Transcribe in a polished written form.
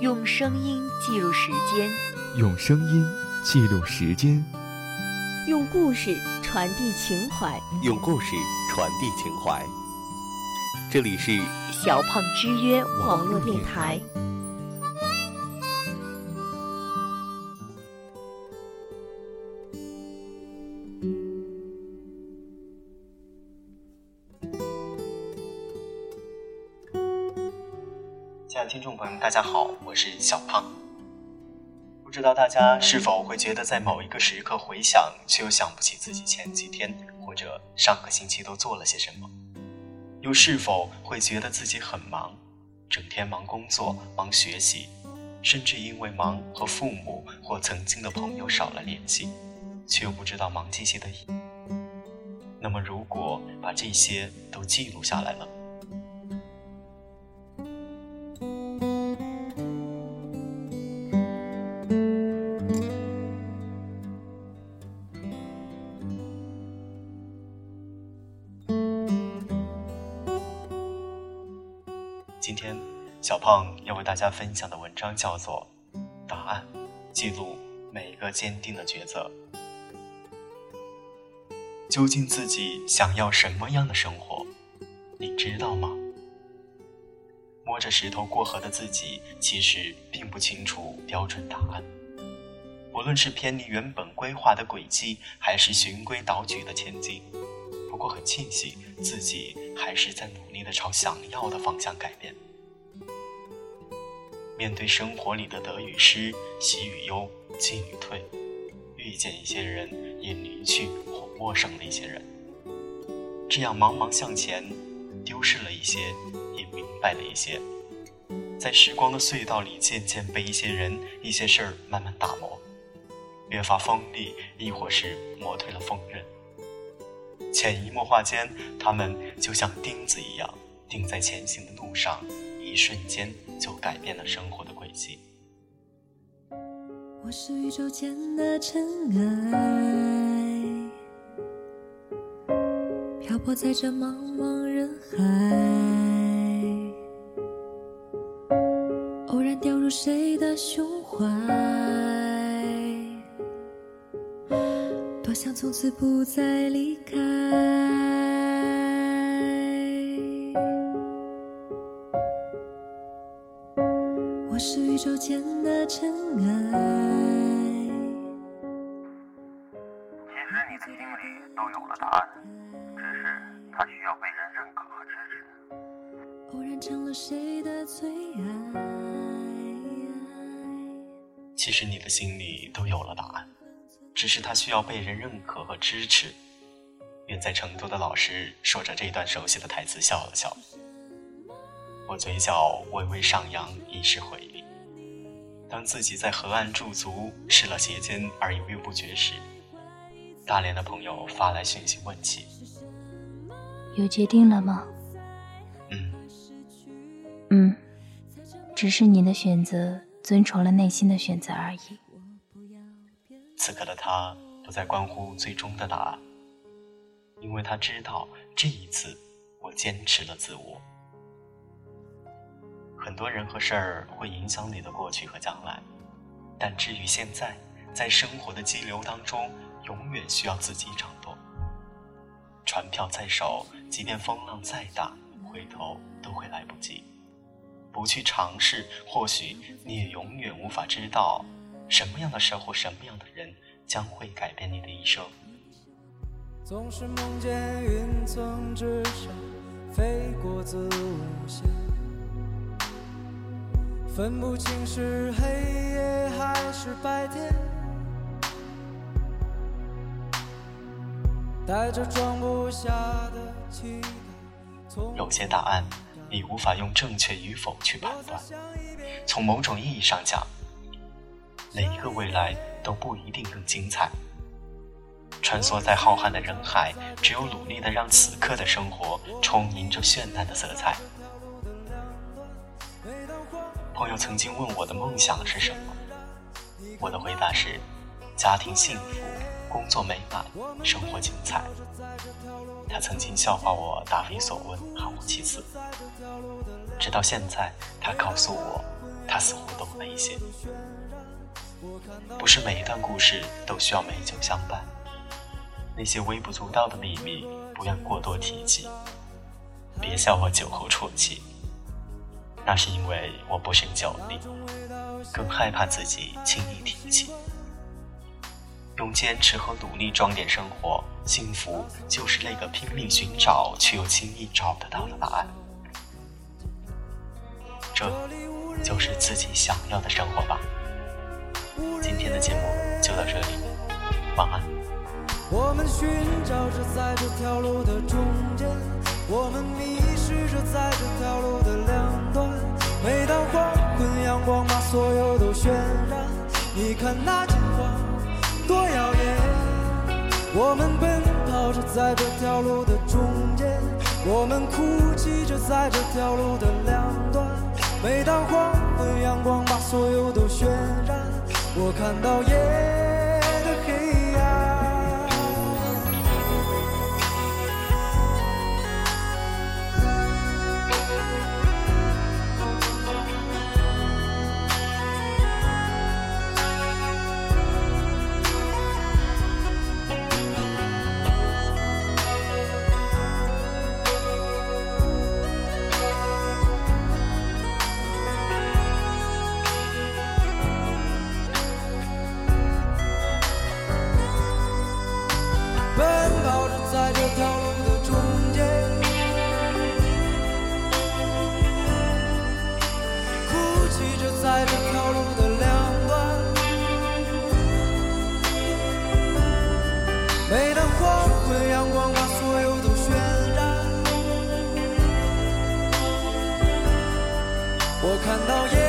用声音记录时间， 用声音记录时间， 用故事传递情怀， 用故事传递情怀。这里是小胖之约网络电台。 亲爱的听众朋友们，大家好，我是小胖。不知道大家是否会觉得在某一个时刻回想，却又想不起自己前几天或者上个星期都做了些什么？又是否会觉得自己很忙，整天忙工作、忙学习，甚至因为忙和父母或曾经的朋友少了联系，却又不知道忙这些的意义？那么如果把这些都记录下来了，今天小胖要为大家分享的文章叫做《答案》，记录每一个坚定的抉择。究竟自己想要什么样的生活，你知道吗？摸着石头过河的自己，其实并不清楚标准答案。无论是偏离原本规划的轨迹，还是循规蹈矩的前进，不过很庆幸自己还是在努力地朝想要的方向改变。面对生活里的得与失、喜与忧、进与退，遇见一些人，也离去或陌生了一些人，这样茫茫向前，丢失了一些，也明白了一些，在时光的隧道里渐渐被一些人、一些事儿慢慢打磨，越发锋利，亦或是磨退了锋刃。潜移默化间，他们就像钉子一样钉在前行的路上，一瞬间就改变了生活的轨迹。 我是宇宙间的尘埃，漂泊在这茫茫人海，偶然掉入谁的胸怀，多想从此不再离开。我是宇宙间的尘埃。 其实你的心里都有了答案，只是它需要被人认可和支持。 偶然成了谁的最爱。 其实你的心里都有了答案，只是它需要被人认可和支持。远在成都的老师说着这段熟悉的台词笑了笑，我嘴角微微上扬，以示回礼。当自己在河岸驻足，失了鞋尖而犹豫不决时，大连的朋友发来讯息问起： 有决定了吗？只是你的选择遵从了内心的选择而已。 此刻的他不再关乎最终的答案，因为他知道这一次我坚持了自我。很多人和事儿会影响你的过去和将来，但至于现在，在生活的激流当中，永远需要自己掌舵。船票在手，即便风浪再大，回头都会来不及。不去尝试，或许你也永远无法知道什么样的事或什么样的人将会改变你的一生。 总是梦见云层之上飞过子午线，分不清是黑夜还是白天，带着装不下的期待。 有些答案你无法用正确与否去判断，从某种意义上讲，每一个未来都不一定更精彩。穿梭在浩瀚的人海，只有努力地让此刻的生活充盈着绚烂的色彩。朋友曾经问我的梦想是什么，我的回答是：家庭幸福，工作美满，生活精彩。他曾经笑话我答非所问，含糊其辞。直到现在，他告诉我， 他似乎懂了一些。不是每一段故事都需要美酒相伴，那些微不足道的秘密不愿过多提及。别笑我酒后啜泣，那是因为我不胜酒力，更害怕自己轻易提起。用坚持和努力装点生活，幸福就是那个拼命寻找却又轻易找不到的答案。这就是自己想要的生活吧。今天的节目就到这里，晚安。 我们寻找着在这条路的中间，我们迷失着在这条路的两端。每当黄昏阳光把所有都渲染，你看那金黄多耀眼。我们奔跑着在这条路的中间，我们哭泣着在这条路的两端。每当黄昏阳光把所有都渲染，我看到夜的黑暗。在这条路的中间，哭泣着在这条路的两端。每当黄昏阳光把所有都渲染，我看到